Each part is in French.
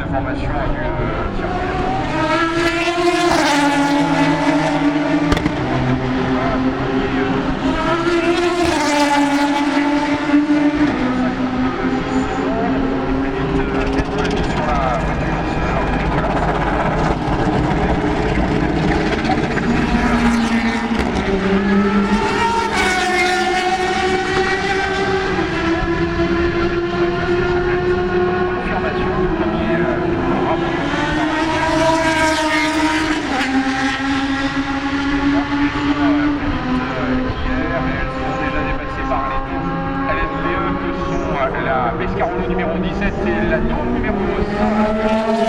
l'information du circuit. La Pescarolo numéro 17 et la Dôme numéro 5.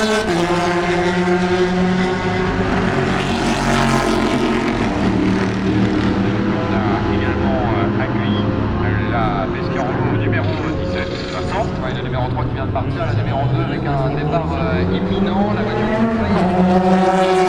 On a également accueilli la Pescarolo numéro 17, Vincent. Ouais, le numéro 3 qui vient de partir, la numéro 2 avec un départ imminent, la voiture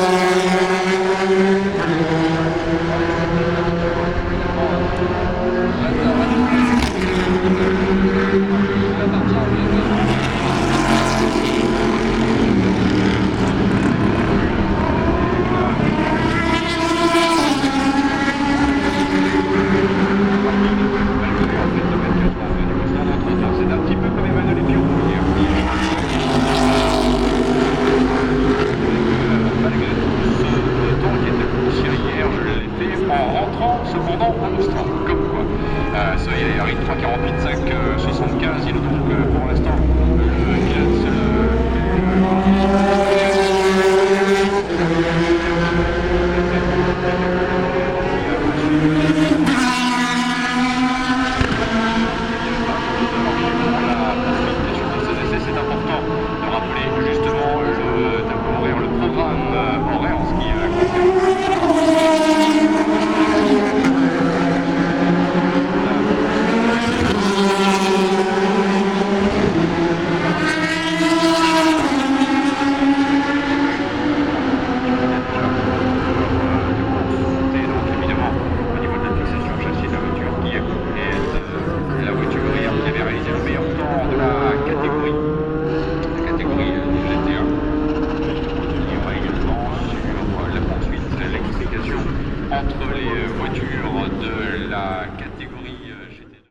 C'est un petit peu comme Emmanuel Epion malgré tout ce temps qui était poussiéré hier, je l'ai fait en rentrant cependant en Australie, comme quoi. Ça y est, Harry 3,48,5, 75, il est donc pour l'instant c'est important